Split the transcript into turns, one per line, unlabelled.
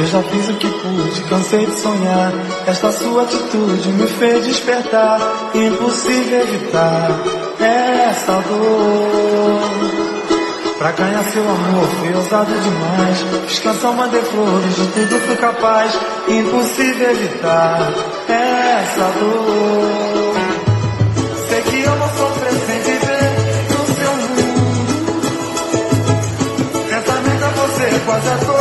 Eu já fiz o que pude, cansei de sonhar. Esta sua atitude me fez despertar. Impossível evitar essa dor. Pra ganhar seu amor fui ousado demais. Fiz canção, mandei flores, de tudo fui capaz. Impossível evitar essa dor. Sei que eu vou sofrer sem viver no seu mundo. Pensamento é você, quase a dor.